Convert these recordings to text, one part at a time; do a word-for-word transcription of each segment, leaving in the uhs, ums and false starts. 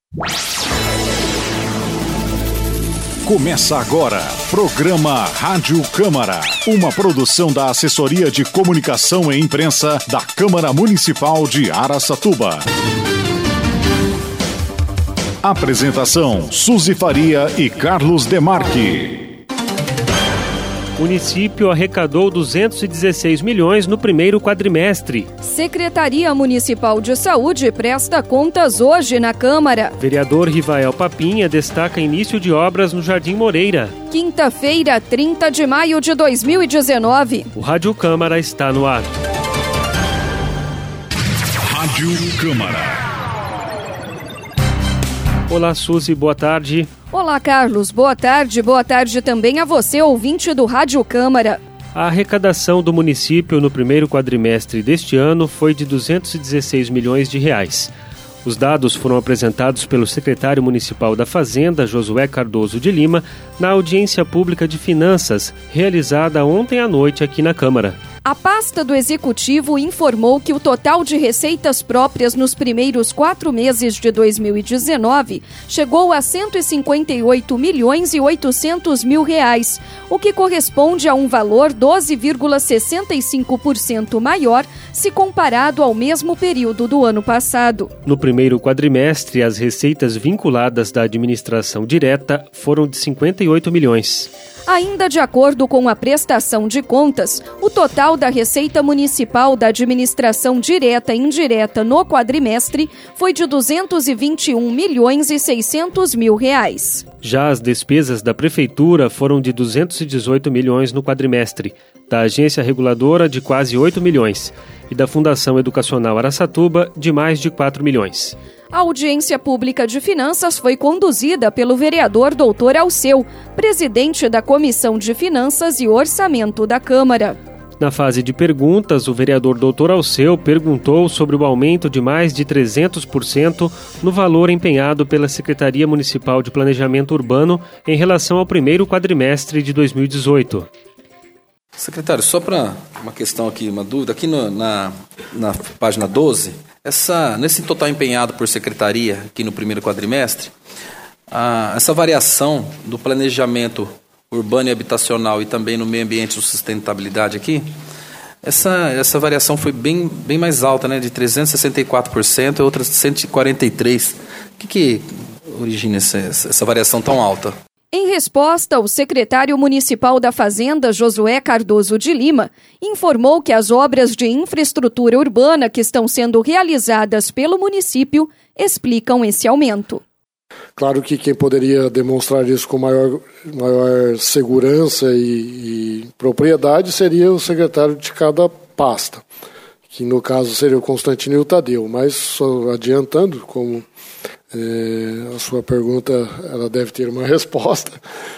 Começa agora, programa Rádio Câmara, uma produção da Assessoria de Comunicação e Imprensa da Câmara Municipal de Araçatuba. Apresentação, Suzy Faria e Carlos Demarque. O município arrecadou duzentos e dezesseis milhões no primeiro quadrimestre. Secretaria Municipal de Saúde presta contas hoje na Câmara. Vereador Rivael Papinha destaca início de obras no Jardim Moreira. Quinta-feira, trinta de maio de dois mil e dezenove. O Rádio Câmara está no ar. Rádio Câmara. Olá, Suzy, boa tarde. Olá, Carlos, boa tarde. Boa tarde também a você, ouvinte do Rádio Câmara. A arrecadação do município no primeiro quadrimestre deste ano foi de duzentos e dezesseis milhões de reais. Os dados foram apresentados pelo secretário municipal da Fazenda, Josué Cardoso de Lima, na audiência pública de finanças, realizada ontem à noite aqui na Câmara. A pasta do Executivo informou que o total de receitas próprias nos primeiros quatro meses de dois mil e dezenove chegou a cento e cinquenta e oito milhões e oitocentos mil reais, o que corresponde a um valor doze vírgula sessenta e cinco por cento maior se comparado ao mesmo período do ano passado. No primeiro quadrimestre, as receitas vinculadas da administração direta foram de cinquenta e oito milhões. Ainda de acordo com a prestação de contas, o total da Receita Municipal da Administração Direta e Indireta no quadrimestre foi de duzentos e vinte e um milhões e seiscentos mil reais. Já as despesas da Prefeitura foram de duzentos e dezoito milhões no quadrimestre, da Agência Reguladora de quase oito milhões e da Fundação Educacional Araçatuba de mais de quatro milhões. A audiência pública de finanças foi conduzida pelo vereador doutor Alceu, presidente da Comissão de Finanças e Orçamento da Câmara. Na fase de perguntas, o vereador doutor Alceu perguntou sobre o aumento de mais de trezentos por cento no valor empenhado pela Secretaria Municipal de Planejamento Urbano em relação ao primeiro quadrimestre de dois mil e dezoito. Secretário, só para uma questão aqui, uma dúvida, aqui no, na, na página doze, essa, nesse total empenhado por secretaria aqui no primeiro quadrimestre, a, essa variação do planejamento urbano e habitacional e também no meio ambiente e sustentabilidade aqui, essa, essa variação foi bem, bem mais alta, né, de trezentos e sessenta e quatro por cento e outra de cento e quarenta e três por cento. O que, que origina essa, essa variação tão alta? Em resposta, o secretário municipal da Fazenda, Josué Cardoso de Lima, informou que as obras de infraestrutura urbana que estão sendo realizadas pelo município explicam esse aumento. Claro que quem poderia demonstrar isso com maior, maior segurança e, e propriedade seria o secretário de cada pasta, que no caso seria o Constantino Tadeu, mas só adiantando, como é, a sua pergunta ela deve ter uma resposta,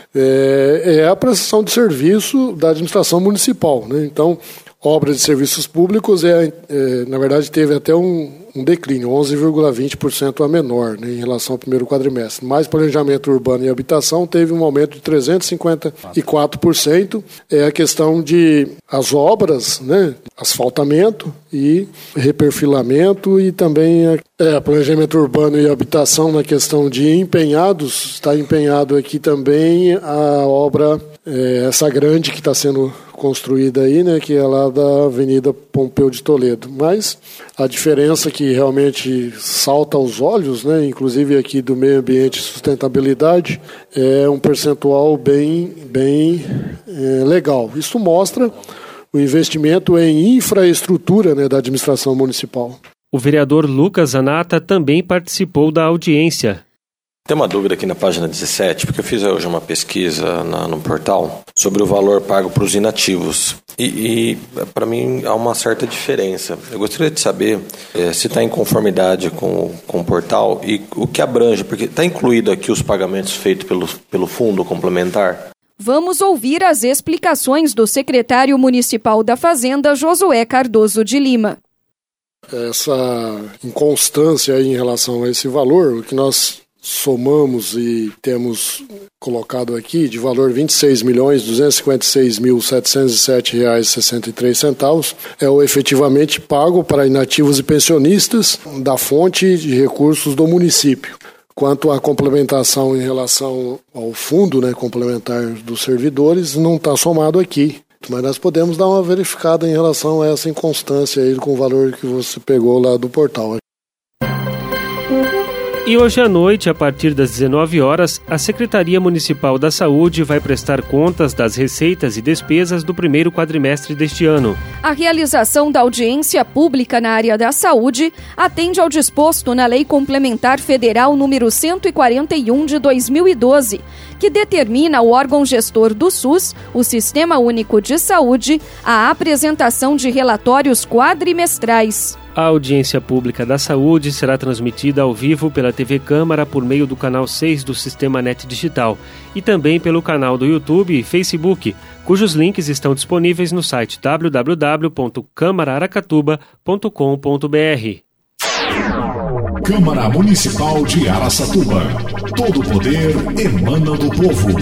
é, é a prestação de serviço da administração municipal, né? Então, obras de serviços públicos, é, é, na verdade, teve até um, um declínio, onze vírgula vinte por cento a menor, né, em relação ao primeiro quadrimestre. Mais planejamento urbano e habitação teve um aumento de trezentos e cinquenta e quatro por cento. É a questão de as obras, né, asfaltamento e reperfilamento e também é, planejamento urbano e habitação na questão de empenhados. Está empenhado aqui também a obra, é, essa grande que está sendo construída aí, né, que é lá da Avenida Pompeu de Toledo. Mas a diferença que realmente salta aos olhos, né, inclusive aqui do meio ambiente e sustentabilidade, é um percentual bem, bem é, legal. Isso mostra o investimento em infraestrutura, né, da administração municipal. O vereador Lucas Zanata também participou da audiência. Tem uma dúvida aqui na página dezessete, porque eu fiz hoje uma pesquisa na, no portal sobre o valor pago para os inativos. E, e para mim, há uma certa diferença. Eu gostaria de saber é, se está em conformidade com, com o portal e o que abrange, porque está incluído aqui os pagamentos feitos pelo, pelo fundo complementar? Vamos ouvir as explicações do secretário municipal da Fazenda, Josué Cardoso de Lima. Essa inconstância aí em relação a esse valor, o que nós somamos e temos colocado aqui de valor vinte e seis milhões duzentos e cinquenta e seis mil setecentos e sete reais e sessenta e três centavos é o efetivamente pago para inativos e pensionistas da fonte de recursos do município. Quanto à complementação em relação ao fundo, né, complementar dos servidores, não está somado aqui. Mas nós podemos dar uma verificada em relação a essa inconstância aí com o valor que você pegou lá do portal. E hoje à noite, a partir das dezenove horas, a Secretaria Municipal da Saúde vai prestar contas das receitas e despesas do primeiro quadrimestre deste ano. A realização da audiência pública na área da saúde atende ao disposto na Lei Complementar Federal número cento e quarenta e um de dois mil e doze, que determina o órgão gestor do SUS, o Sistema Único de Saúde, a apresentação de relatórios quadrimestrais. A audiência pública da saúde será transmitida ao vivo pela T V Câmara por meio do canal seis do Sistema Net Digital e também pelo canal do YouTube e Facebook, cujos links estão disponíveis no site w w w ponto câmara aracatuba ponto com ponto b r. Câmara Municipal de Araçatuba. Todo poder emana do povo.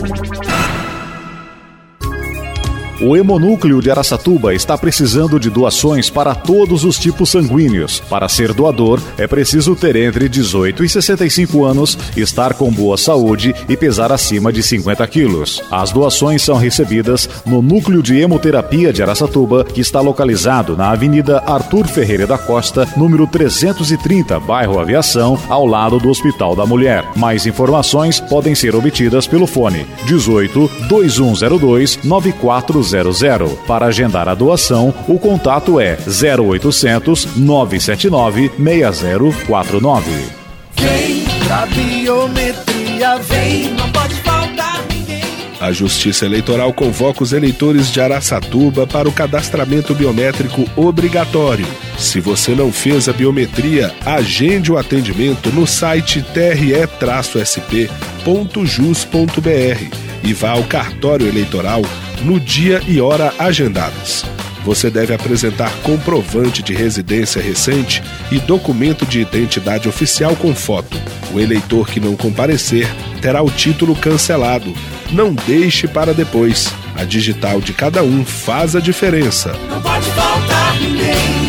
O Hemonúcleo de Araçatuba está precisando de doações para todos os tipos sanguíneos. Para ser doador, é preciso ter entre dezoito e sessenta e cinco anos, estar com boa saúde e pesar acima de cinquenta quilos. As doações são recebidas no Núcleo de Hemoterapia de Araçatuba, que está localizado na Avenida Arthur Ferreira da Costa, número trezentos e trinta, bairro Aviação, ao lado do Hospital da Mulher. Mais informações podem ser obtidas pelo fone dezoito, dois um zero dois, nove quatro zero zero. Para agendar a doação, o contato é zero oitocentos, nove sete nove, seis zero quatro nove. Vem pra biometria, vem, não pode faltar ninguém. A Justiça Eleitoral convoca os eleitores de Araçatuba para o cadastramento biométrico obrigatório. Se você não fez a biometria, agende o atendimento no site t r e s p ponto jus ponto b r e vá ao cartório eleitoral no dia e hora agendados. Você deve apresentar comprovante de residência recente e documento de identidade oficial com foto. O eleitor que não comparecer terá o título cancelado. Não deixe para depois. A digital de cada um faz a diferença. Não pode faltar ninguém.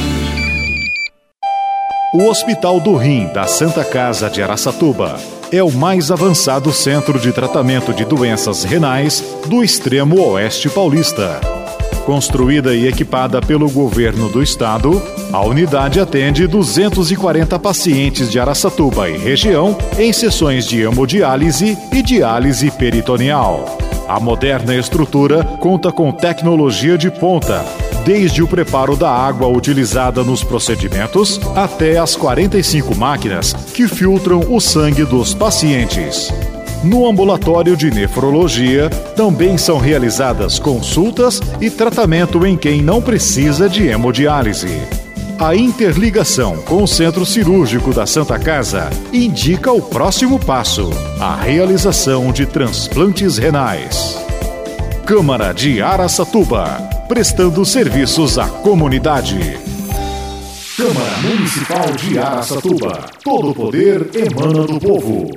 O Hospital do Rim da Santa Casa de Araçatuba é o mais avançado centro de tratamento de doenças renais do extremo oeste paulista. Construída e equipada pelo governo do estado, a unidade atende duzentos e quarenta pacientes de Araçatuba e região em sessões de hemodiálise e diálise peritoneal. A moderna estrutura conta com tecnologia de ponta, desde o preparo da água utilizada nos procedimentos até as quarenta e cinco máquinas que filtram o sangue dos pacientes. No ambulatório de nefrologia, também são realizadas consultas e tratamento em quem não precisa de hemodiálise. A interligação com o Centro Cirúrgico da Santa Casa indica o próximo passo: a realização de transplantes renais. Câmara de Araçatuba, prestando serviços à comunidade. Câmara Municipal de Araçatuba. Todo o poder emana do povo.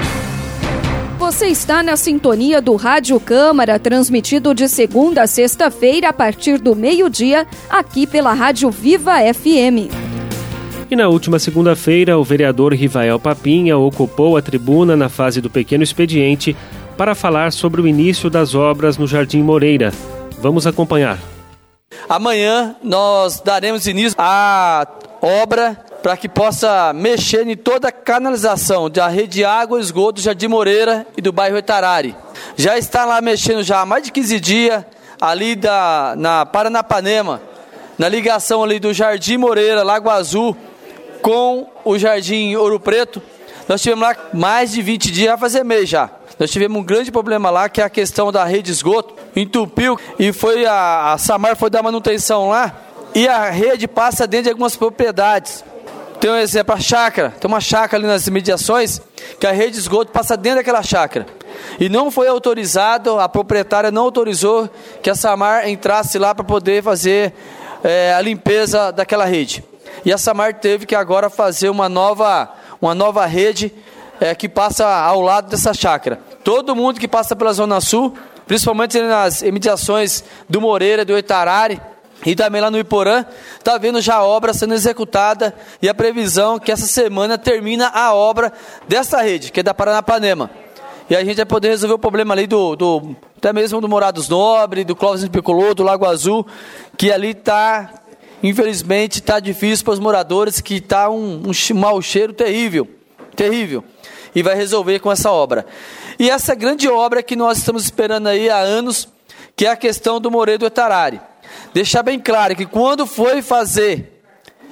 Você está na sintonia do Rádio Câmara, transmitido de segunda a sexta-feira a partir do meio-dia, aqui pela Rádio Viva F M. E na última segunda-feira, o vereador Rivael Papinha ocupou a tribuna na fase do pequeno expediente para falar sobre o início das obras no Jardim Moreira. Vamos acompanhar. Amanhã nós daremos início à obra para que possa mexer em toda a canalização da rede de água e esgoto do Jardim Moreira e do bairro Itarari. Já está lá mexendo já há mais de quinze dias, ali da, na Paranapanema, na ligação ali do Jardim Moreira, Lago Azul, com o Jardim Ouro Preto. Nós tivemos lá mais de vinte dias, vai fazer mês já. Nós tivemos um grande problema lá, que é a questão da rede de esgoto, entupiu, e foi a, a Samar foi dar manutenção lá, e a rede passa dentro de algumas propriedades. Tem um exemplo, a chácara, tem uma chácara ali nas imediações, que a rede de esgoto passa dentro daquela chácara. E não foi autorizado, a proprietária não autorizou que a Samar entrasse lá para poder fazer é, a limpeza daquela rede. E a Samar teve que agora fazer uma nova, uma nova rede é, que passa ao lado dessa chácara. Todo mundo que passa pela Zona Sul, principalmente nas imediações do Moreira, do Itarari, e também lá no Iporã, está vendo já a obra sendo executada e a previsão que essa semana termina a obra dessa rede, que é da Paranapanema. E a gente vai poder resolver o problema ali do, do até mesmo do Morados Nobre, do Clóvis Picolô, do Lago Azul, que ali está, infelizmente, está difícil para os moradores, que está um, um mau cheiro terrível, terrível, e vai resolver com essa obra. E essa grande obra que nós estamos esperando aí há anos, que é a questão do Moreiro do Etarari. Deixar bem claro que quando foi fazer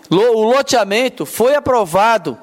o loteamento, foi aprovado,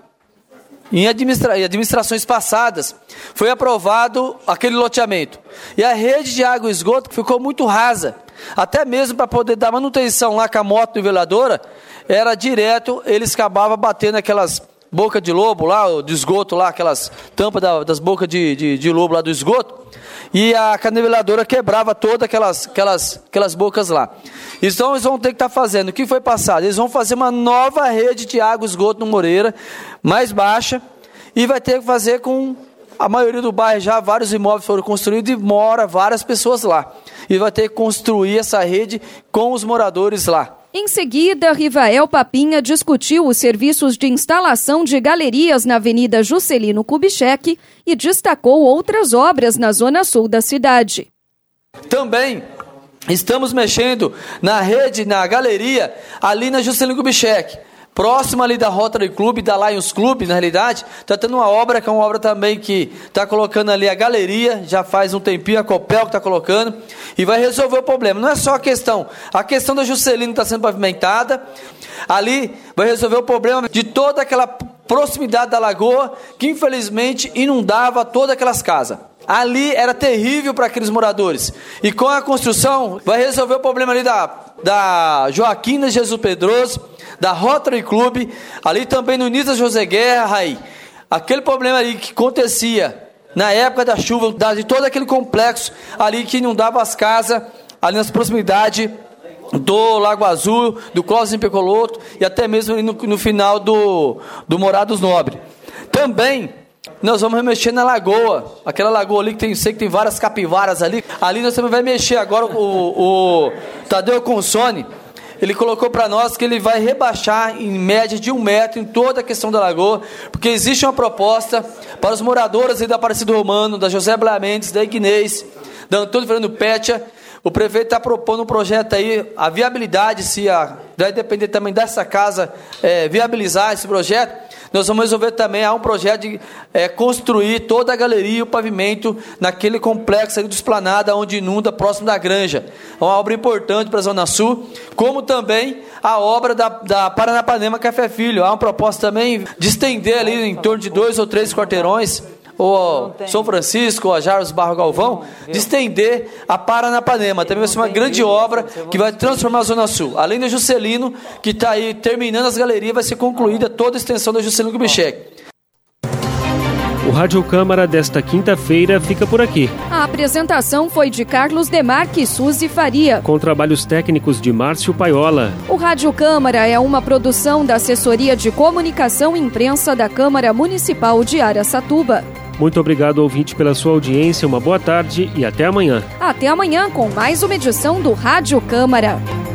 em administra- administrações passadas, foi aprovado aquele loteamento. E a rede de água e esgoto ficou muito rasa. Até mesmo para poder dar manutenção lá com a moto niveladora, era direto, eles acabavam batendo aquelas bocas de lobo lá, de esgoto lá, aquelas tampas da, das bocas de, de, de lobo lá do esgoto, e a niveladora quebrava todas aquelas, aquelas, aquelas bocas lá. Então eles vão ter que estar fazendo, o que foi passado? Eles vão fazer uma nova rede de água e esgoto no Moreira, mais baixa, e vai ter que fazer com a maioria do bairro já, vários imóveis foram construídos e mora várias pessoas lá. E vai ter que construir essa rede com os moradores lá. Em seguida, Rivael Papinha discutiu os serviços de instalação de galerias na Avenida Juscelino Kubitschek e destacou outras obras na zona sul da cidade. Também estamos mexendo na rede, na galeria, ali na Juscelino Kubitschek. Próximo ali da Rotary Club, da Lions Club, na realidade, está tendo uma obra, que é uma obra também que está colocando ali a galeria, já faz um tempinho, a Copel que está colocando, e vai resolver o problema. Não é só a questão, a questão da Juscelino está sendo pavimentada, ali vai resolver o problema de toda aquela proximidade da lagoa, que infelizmente inundava todas aquelas casas. Ali era terrível para aqueles moradores. E com a construção, vai resolver o problema ali da, da Joaquina Jesus Pedroso, da Rotary Club, ali também no Nisa José Guerra, aí. Aquele problema ali que acontecia na época da chuva, de todo aquele complexo ali que inundava as casas, ali nas proximidades do Lago Azul, do Clóvis Pecoloto e até mesmo ali no, no final do, do Morados Nobre. Também nós vamos mexer na lagoa, aquela lagoa ali que tem, sei que tem várias capivaras ali. Ali nós também vamos mexer agora o, o Tadeu Consone. Ele colocou para nós que ele vai rebaixar em média de um metro em toda a questão da lagoa, porque existe uma proposta para os moradores aí da Aparecido Romano, da José Blas Mendes, da Ignez, da Antônio Fernando Pétia. O prefeito está propondo um projeto aí, a viabilidade, se a, vai depender também dessa casa é, viabilizar esse projeto. Nós vamos resolver também, há um projeto de é, construir toda a galeria e o pavimento naquele complexo ali do Esplanada, onde inunda, próximo da Granja. É uma obra importante para a Zona Sul, como também a obra da, da Paranapanema Café Filho. Há uma proposta também de estender ali em torno de dois ou três quarteirões, ou São Francisco, ou a Jarros Barro Galvão, de estender a Paranapanema. Também vai ser uma grande obra que vai transformar a Zona Sul. Além do Juscelino, que está aí terminando as galerias, vai ser concluída toda a extensão da Juscelino Kubitschek. O Rádio Câmara desta quinta-feira fica por aqui. A apresentação foi de Carlos Demarque e Suzy Faria, com trabalhos técnicos de Márcio Paiola. O Rádio Câmara é uma produção da Assessoria de Comunicação e Imprensa da Câmara Municipal de Araçatuba. Muito obrigado, ouvinte, pela sua audiência, uma boa tarde e até amanhã. Até amanhã com mais uma edição do Rádio Câmara.